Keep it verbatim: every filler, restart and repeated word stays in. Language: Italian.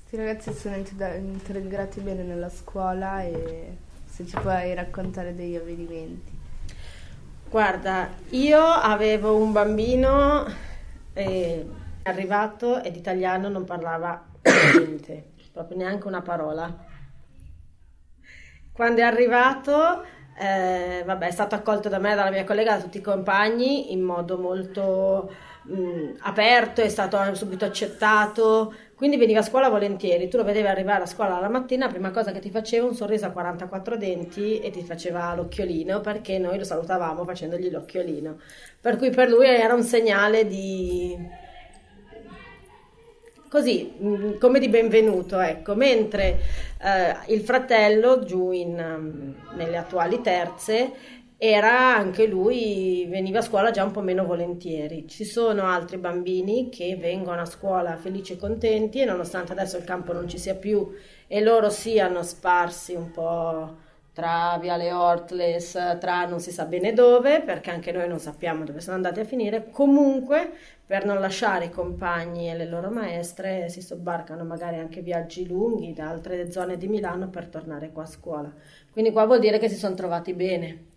Questi ragazzi sono integra- integrati bene nella scuola e se ci puoi raccontare degli avvenimenti. Guarda, io avevo un bambino eh, arrivato ed italiano non parlava niente, proprio neanche una parola. Quando è arrivato, eh, vabbè, è stato accolto da me, dalla mia collega, da tutti i compagni in modo molto mh, aperto, è stato subito accettato, quindi veniva a scuola volentieri. Tu lo vedevi arrivare a scuola la mattina, la prima cosa che ti faceva un sorriso a quarantaquattro denti e ti faceva l'occhiolino perché noi lo salutavamo facendogli l'occhiolino. Per cui per lui era un segnale di così, mh, come di benvenuto, ecco, mentre eh, il fratello giù in, um, nelle attuali terze era anche lui, veniva a scuola già un po' meno volentieri. Ci sono altri bambini che vengono a scuola felici e contenti e nonostante adesso il campo non ci sia più e loro siano sparsi un po' tra Viale Ortles, tra non si sa bene dove, perché anche noi non sappiamo dove sono andati a finire, comunque per non lasciare i compagni e le loro maestre si sobbarcano magari anche viaggi lunghi da altre zone di Milano per tornare qua a scuola. Quindi qua vuol dire che si sono trovati bene.